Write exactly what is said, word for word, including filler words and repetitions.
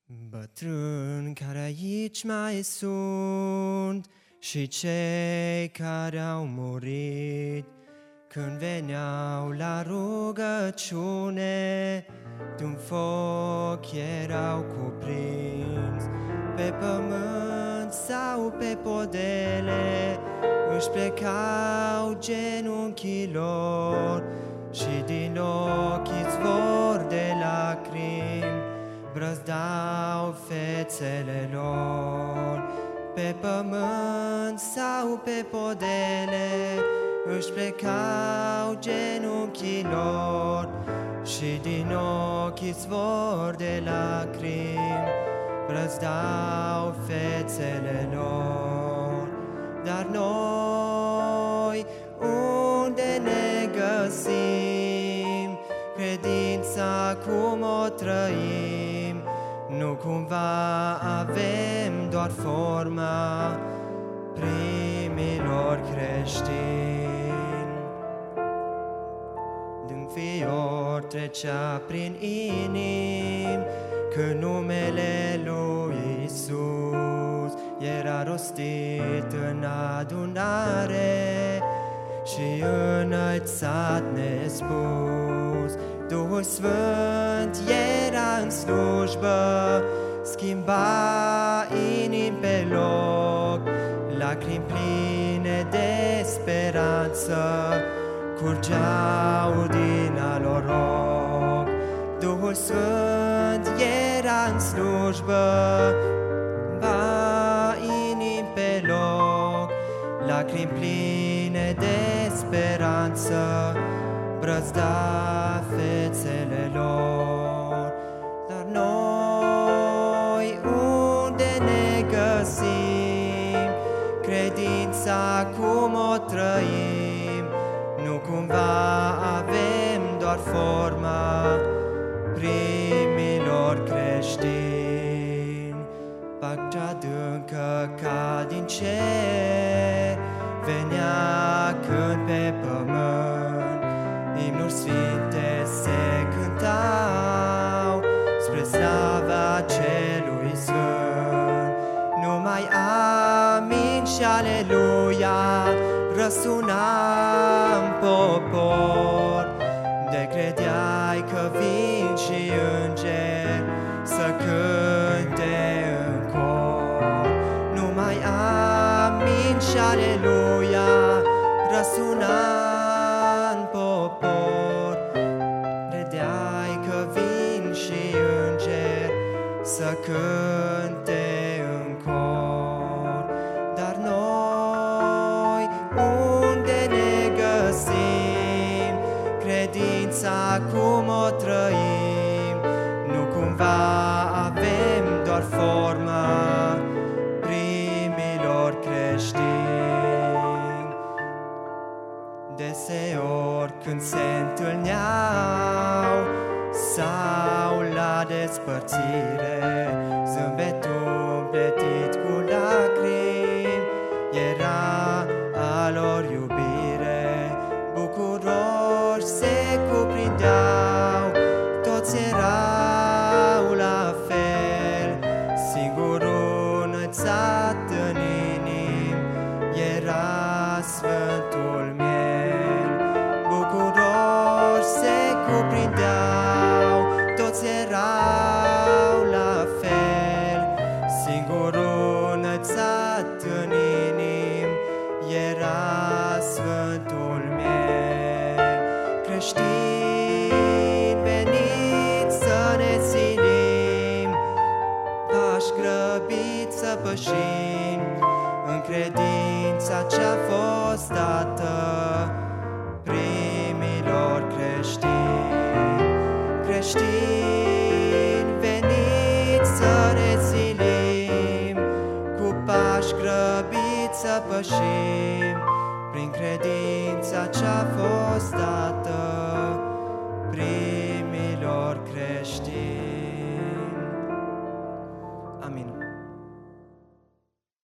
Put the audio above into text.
Bătrâni care aici mai sunt și cei care au murit, când veneau la rugăciune, de-un foc erau cuprins. Pe pământ sau pe podele își plecau genunchii lor și din ochi izvor de lacrimi brăzdau fețele lor. Pe pământ sau pe podele își plecau genunchii lor și din ochi izvor de lacrimi brăzdau fețele lor. Dar noi unde ne găsim? Credința cum o trăim? Nu cumva avem doar forma primilor creștini? Din fior trecea prin inimi când numele lui Iisus era rostit în adunare și înălțat nespus. Duhul Sfânt era în slujbă, schimba inimi pe loc, lacrimi pline de speranță curgeau din al lor ochi. Duhul Sfânt era în slujbă, ba inimi pe loc, lacrimi pline de speranță brăzda fețele lor. Dar noi unde ne găsim? Credința cum o trăim? Nu cumva avem doar forma primilor creștini? Pacea adâncă ca din cer venea când pe pământ imnuri sfinte se cântau spre slava celui sfânt. Numai amin și aleluia răsuna în popor, de credeai că vin și îngeri să cânte în cor. Numai amin și aleluia răsuna în popor, credeai că vin și îngeri să cânte în cor. Dar noi unde ne găsim? Credința cum o trăim? Nu cumva avem doar forma primilor creștini? Deseori când se întâlneau sau la despărțire, zâmbetul împletit cu lacrimi era a lor iubire. Bucuroși se cuprindeau, toți erau la fel, singurul înălțat în inimi era Sfântul Miel. Bucuroși se cuprindeau, toți erau la fel, singurul înălțat în inimi era Sfântul Miel. Creștini, veniți să ne ținim, pași grăbiți să pășim în credința ce-a fost dată primilor creștini. Creștini, veniți să ne ținim, cu pași grăbiți să pășim prin credința ce-a fost dată